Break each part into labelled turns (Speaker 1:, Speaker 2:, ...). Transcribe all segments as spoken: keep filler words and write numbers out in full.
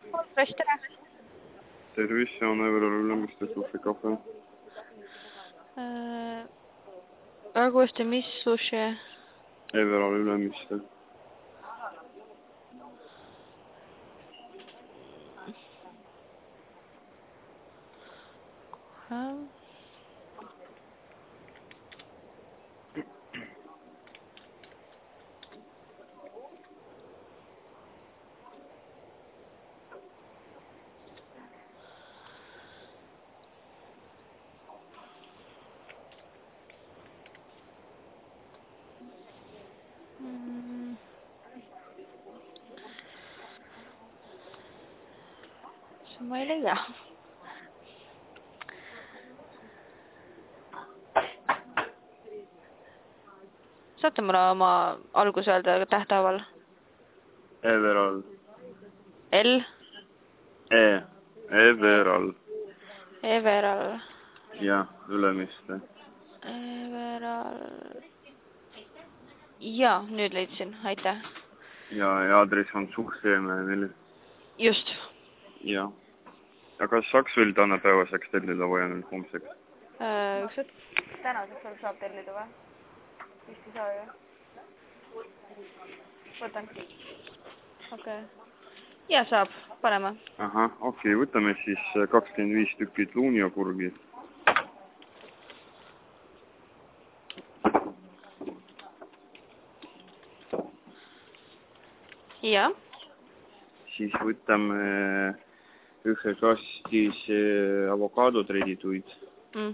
Speaker 1: Fresh, tere!
Speaker 2: Tervis, see on Everal Ülemiste sushi kafe.
Speaker 1: Äh, väga uuesti, mis sushi?
Speaker 2: Everal Ülemiste.
Speaker 1: Kohe. Mm. See ma ei leia. Saate mulle oma algus öelda tähthaaval?
Speaker 2: Everal.
Speaker 1: L?
Speaker 2: E. Everal.
Speaker 1: Everal.
Speaker 2: Jah, Ülemiste.
Speaker 1: Everal. Jaa, nüüd leidsin, aitäh.
Speaker 2: Ja, ja aadress on Suhseeme neli.
Speaker 1: Just.
Speaker 2: Jah. Ja kas saaks veel täna päevaseks tellida või on homseks?
Speaker 1: Äh, üks hetk. Tänaseks veel saab tellida või? Vist ei saa ju. Võtan. Okei. Okay. Ja saab, panema.
Speaker 2: Ahah, okei, okay, võtame siis kakskümmend viis tükid luuniapurgi.
Speaker 1: Ja.
Speaker 2: Siis võtame ühe kastis avokaadotreidituid.
Speaker 1: Mm.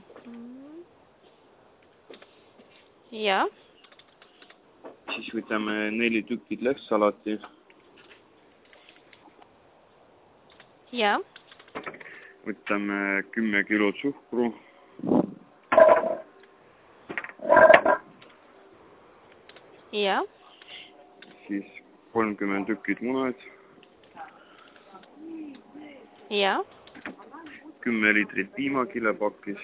Speaker 1: Ja.
Speaker 2: Siis võtame neli tükid lehtsalati.
Speaker 1: Ja.
Speaker 2: Võtame kümme kilo suhkru.
Speaker 1: Ja.
Speaker 2: Siis kolmkümmend tükid munad.
Speaker 1: Ja.
Speaker 2: kümme liitrit piimakile pakis.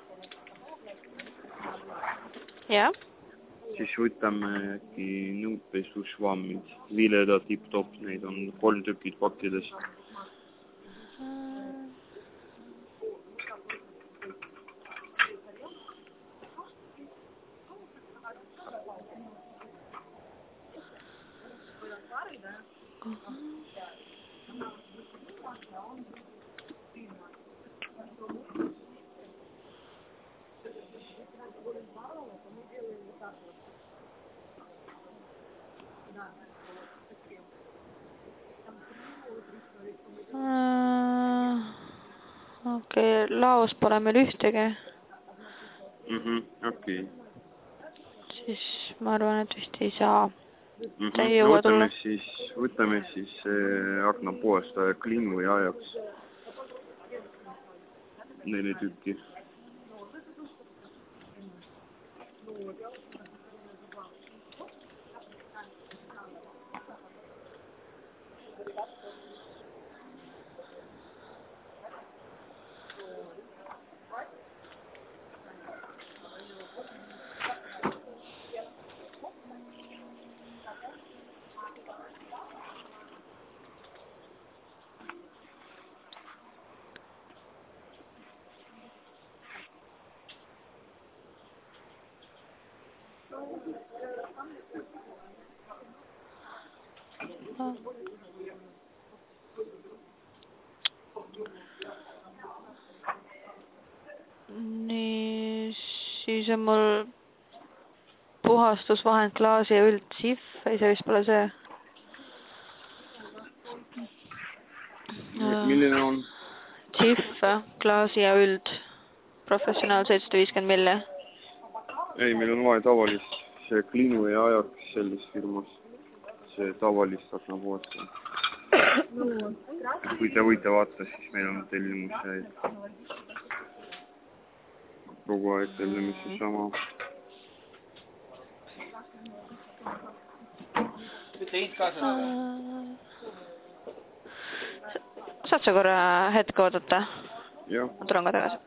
Speaker 1: Ja.
Speaker 2: Siis võtame äkki nõupesušvammid. Vileda tip-top, neid on kolm tükid pakkides.
Speaker 1: Okei, okay, laos pole meil ühtegi.
Speaker 2: Mhm, okei. Okay.
Speaker 1: Siis ma arvan, et vist ei saa.
Speaker 2: Mm
Speaker 1: Ta ei
Speaker 2: -hmm.
Speaker 1: jõua
Speaker 2: no, võtame
Speaker 1: tulla.
Speaker 2: siis, võtame siis äh, aknapoest kliinu ja ajaks. Neli tükki.
Speaker 1: Nii, siis on mul puhastusvahend, klaasi ja üld sif, ei see vist pole see.
Speaker 2: Milline on?
Speaker 1: Sif, klaasi ja üld, professionaal seitsesada viiskümmend milli.
Speaker 2: Ei, meil on vaja tavalist, see kliinu ja ajaks sellist firmas. See tavalist aknapoest. Kui te võite vaata, siis meil on tellimus kogu aeg tellimus sama.
Speaker 1: Saad sa korra hetke oodata?
Speaker 2: Jah.
Speaker 1: Ma tulen ka tagasi.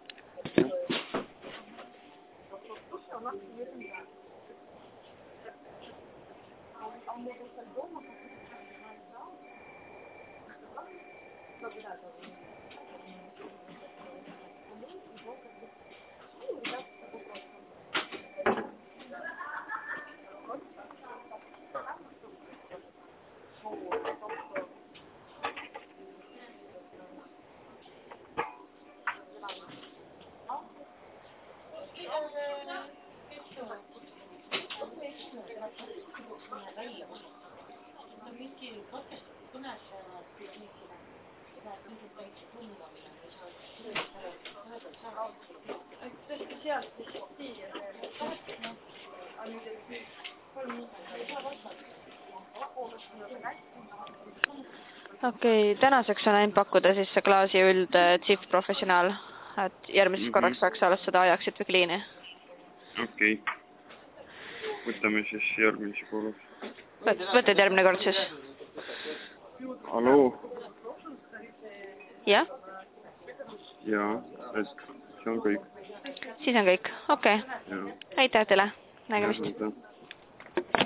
Speaker 1: Okei, tänaseks on ainult pakkuda siis see klaasi üld Ziff professionaal, et järgmiseks
Speaker 2: Mhm.
Speaker 1: korraks saaks alles seda ajaksid või kliini.
Speaker 2: Okei. Võtame siis järgmise korra.
Speaker 1: Võtad järgmine kord siis?
Speaker 2: Haloo?
Speaker 1: Jah?
Speaker 2: Jaa, et see on kõik.
Speaker 1: Siis on kõik, okei.
Speaker 2: Jaa.
Speaker 1: Aitäh teile,
Speaker 2: Jah,
Speaker 1: nägemist.
Speaker 2: aitäh.